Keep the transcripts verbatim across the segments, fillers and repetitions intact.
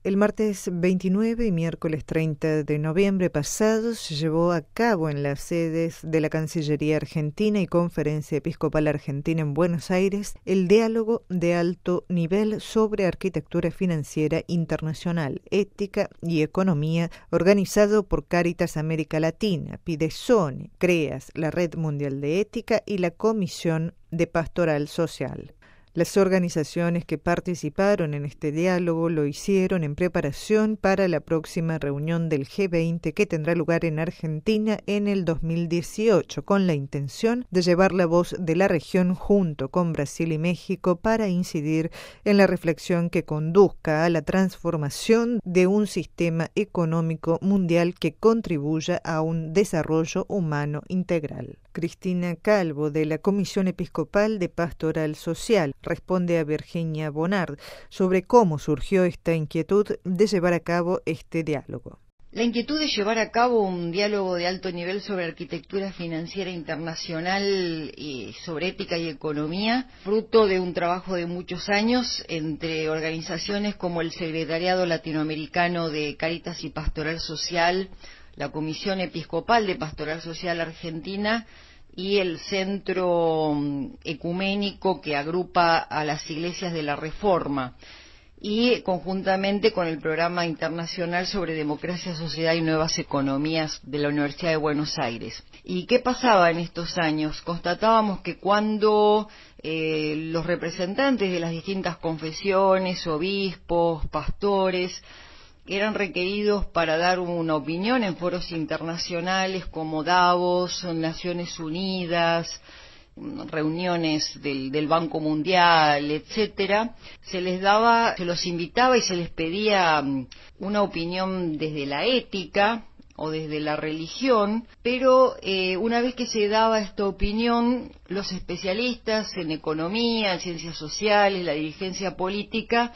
El martes veintinueve y miércoles treinta de noviembre pasados se llevó a cabo en las sedes de la Cancillería Argentina y Conferencia Episcopal Argentina en Buenos Aires el diálogo de alto nivel sobre arquitectura financiera internacional, ética y economía, organizado por Cáritas América Latina, Pidesone, CREAS, la Red Mundial de Ética y la Comisión de Pastoral Social. Las organizaciones que participaron en este diálogo lo hicieron en preparación para la próxima reunión del G veinte que tendrá lugar en Argentina en el dos mil dieciocho, con la intención de llevar la voz de la región junto con Brasil y México para incidir en la reflexión que conduzca a la transformación de un sistema económico mundial que contribuya a un desarrollo humano integral. Cristina Calvo, de la Comisión Episcopal de Pastoral Social, responde a Virginia Bonard sobre cómo surgió esta inquietud de llevar a cabo este diálogo. La inquietud de llevar a cabo un diálogo de alto nivel sobre arquitectura financiera internacional y sobre ética y economía, fruto de un trabajo de muchos años entre organizaciones como el Secretariado Latinoamericano de Cáritas y Pastoral Social, la Comisión Episcopal de Pastoral Social Argentina y el Centro Ecuménico que agrupa a las iglesias de la Reforma, y conjuntamente con el Programa Internacional sobre Democracia, Sociedad y Nuevas Economías de la Universidad de Buenos Aires. ¿Y qué pasaba en estos años? Constatábamos que cuando eh, los representantes de las distintas confesiones, obispos, pastores, eran requeridos para dar una opinión en foros internacionales como Davos, Naciones Unidas, reuniones del, del Banco Mundial, etcétera, se les daba, se los invitaba y se les pedía una opinión desde la ética o desde la religión, pero eh, una vez que se daba esta opinión, los especialistas en economía, en ciencias sociales, la dirigencia política,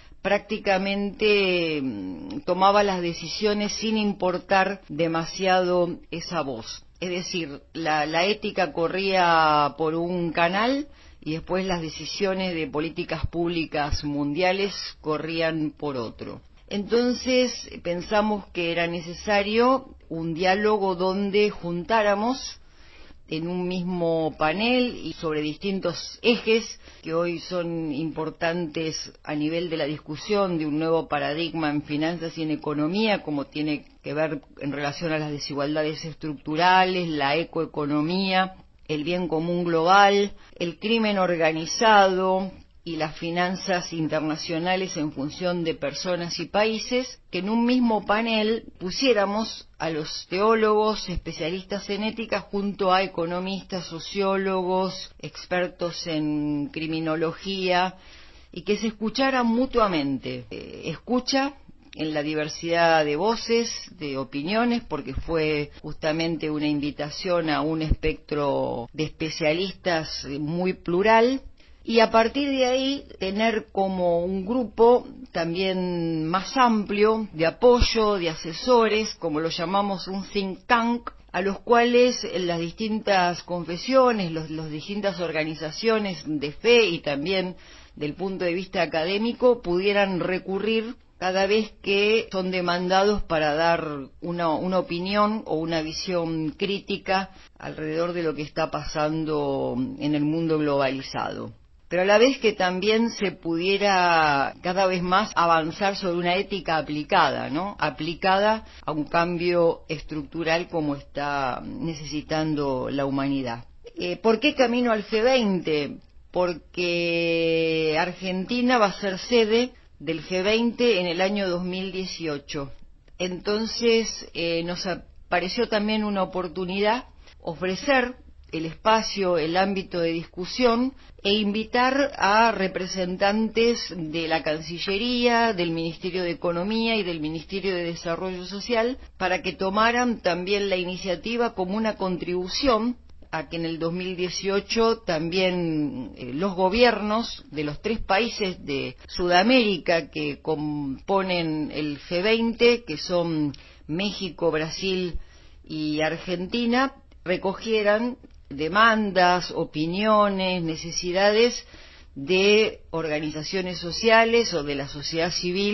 prácticamente tomaba las decisiones sin importar demasiado esa voz. Es decir, la, la ética corría por un canal y después las decisiones de políticas públicas mundiales corrían por otro. Entonces pensamos que era necesario un diálogo donde juntáramos en un mismo panel y sobre distintos ejes que hoy son importantes a nivel de la discusión de un nuevo paradigma en finanzas y en economía, como tiene que ver en relación a las desigualdades estructurales, la ecoeconomía, el bien común global, el crimen organizado y las finanzas internacionales en función de personas y países, que en un mismo panel pusiéramos a los teólogos, especialistas en ética, junto a economistas, sociólogos, expertos en criminología, y que se escucharan mutuamente. Eh, escucha en la diversidad de voces, de opiniones, porque fue justamente una invitación a un espectro de especialistas muy plural, y a partir de ahí tener como un grupo también más amplio de apoyo, de asesores, como lo llamamos un think tank, a los cuales las distintas confesiones, los, las distintas organizaciones de fe y también del punto de vista académico pudieran recurrir cada vez que son demandados para dar una, una opinión o una visión crítica alrededor de lo que está pasando en el mundo globalizado. Pero a la vez que también se pudiera cada vez más avanzar sobre una ética aplicada, ¿no? Aplicada a un cambio estructural como está necesitando la humanidad. Eh, ¿Por qué camino al G veinte? Porque Argentina va a ser sede del G veinte en el año dos mil dieciocho. Entonces eh, nos pareció también una oportunidad ofrecer el espacio, el ámbito de discusión e invitar a representantes de la Cancillería, del Ministerio de Economía y del Ministerio de Desarrollo Social para que tomaran también la iniciativa como una contribución a que en el dos mil dieciocho también eh, los gobiernos de los tres países de Sudamérica que componen el G veinte, que son México, Brasil y Argentina, recogieran demandas, opiniones, necesidades de organizaciones sociales o de la sociedad civil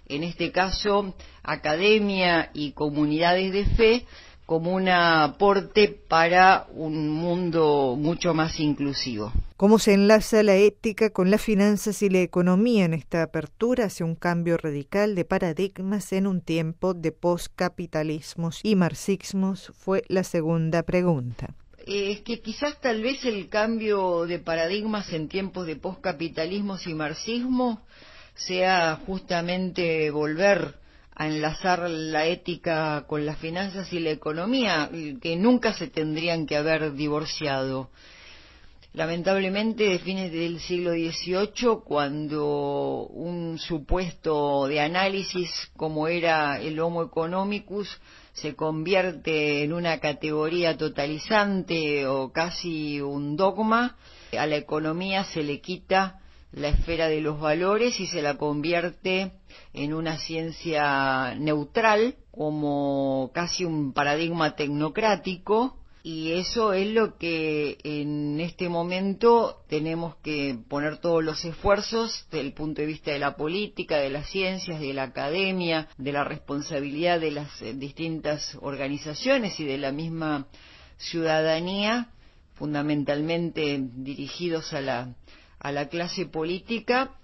en este caso academia y comunidades de fe, como un aporte para un mundo mucho más inclusivo. ¿Cómo se enlaza la ética con las finanzas y la economía en esta apertura hacia un cambio radical de paradigmas en un tiempo de poscapitalismos y marxismos? Fue la segunda pregunta. Es que quizás tal vez el cambio de paradigmas en tiempos de poscapitalismos y marxismo sea justamente volver a enlazar la ética con las finanzas y la economía, que nunca se tendrían que haber divorciado. Lamentablemente, de fines del siglo dieciocho, cuando un supuesto de análisis como era el Homo economicus se convierte en una categoría totalizante o casi un dogma, a la economía se le quita la esfera de los valores y se la convierte en una ciencia neutral, como casi un paradigma tecnocrático, y eso es lo que en este momento tenemos que poner todos los esfuerzos desde el punto de vista de la política, de las ciencias, de la academia, de la responsabilidad de las distintas organizaciones y de la misma ciudadanía, fundamentalmente dirigidos a la a la clase política,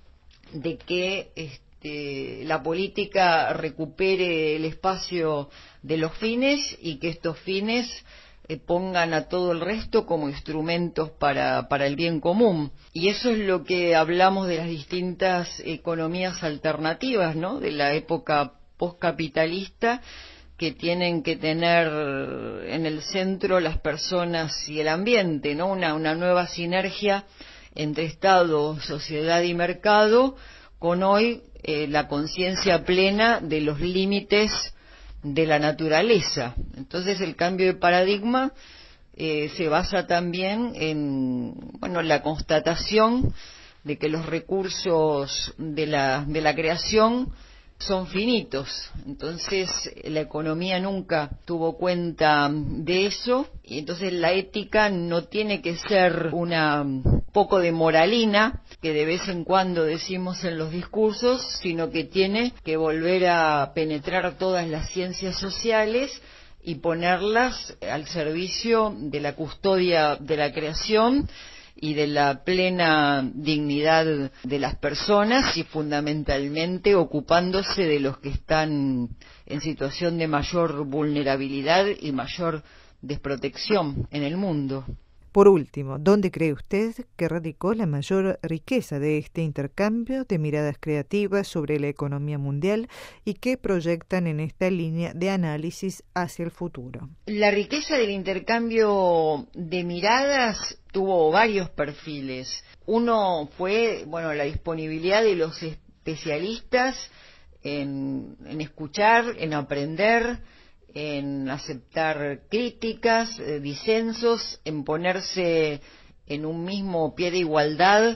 de que este, la política recupere el espacio de los fines y que estos fines eh, pongan a todo el resto como instrumentos para, para el bien común. Y eso es lo que hablamos de las distintas economías alternativas, ¿no?, de la época postcapitalista, que tienen que tener en el centro las personas y el ambiente, ¿no?, una, una nueva sinergia entre Estado, sociedad y mercado, con hoy eh, la conciencia plena de los límites de la naturaleza. Entonces el cambio de paradigma eh, se basa también en, bueno, la constatación de que los recursos de la, de la creación son finitos. Entonces la economía nunca tuvo cuenta de eso, y entonces la ética no tiene que ser una poco de moralina que de vez en cuando decimos en los discursos, sino que tiene que volver a penetrar todas las ciencias sociales y ponerlas al servicio de la custodia de la creación y de la plena dignidad de las personas, y fundamentalmente ocupándose de los que están en situación de mayor vulnerabilidad y mayor desprotección en el mundo. Por último, ¿dónde cree usted que radicó la mayor riqueza de este intercambio de miradas creativas sobre la economía mundial y qué proyectan en esta línea de análisis hacia el futuro? La riqueza del intercambio de miradas tuvo varios perfiles. Uno fue, bueno, la disponibilidad de los especialistas en, en escuchar, en aprender, en aceptar críticas, eh, disensos, en ponerse en un mismo pie de igualdad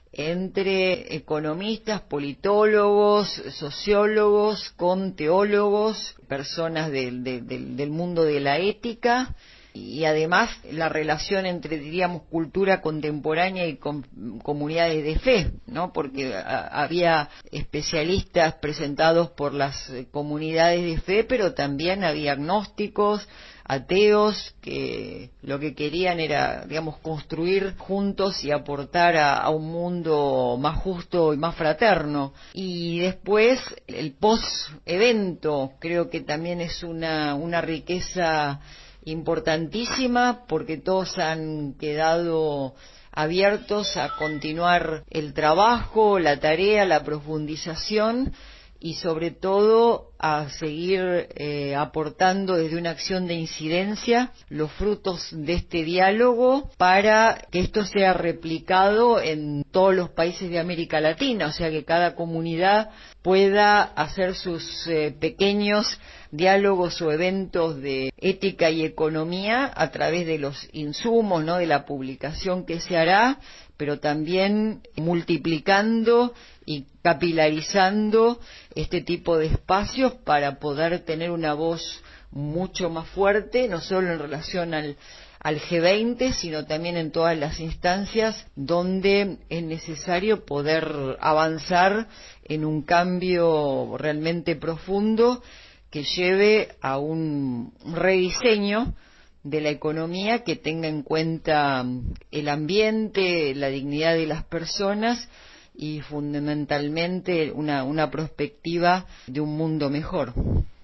entre economistas, politólogos, sociólogos, con teólogos, personas del, del, del mundo de la ética, y además la relación entre, diríamos, cultura contemporánea y com comunidades de fe, ¿no? Porque a, había especialistas presentados por las comunidades de fe, pero también había agnósticos, ateos, que lo que querían era, digamos, construir juntos y aportar a, a un mundo más justo y más fraterno. Y después, el post-evento, creo que también es una, una riqueza importantísima, porque todos han quedado abiertos a continuar el trabajo, la tarea, la profundización, y sobre todo a seguir eh, aportando desde una acción de incidencia los frutos de este diálogo para que esto sea replicado en todos los países de América Latina, o sea que cada comunidad pueda hacer sus eh, pequeños diálogos o eventos de ética y economía a través de los insumos, ¿no?, de la publicación que se hará, pero también multiplicando y capilarizando este tipo de espacios para poder tener una voz mucho más fuerte, no solo en relación al, al G veinte, sino también en todas las instancias donde es necesario poder avanzar en un cambio realmente profundo que lleve a un rediseño de la economía que tenga en cuenta el ambiente, la dignidad de las personas y fundamentalmente una, una perspectiva de un mundo mejor.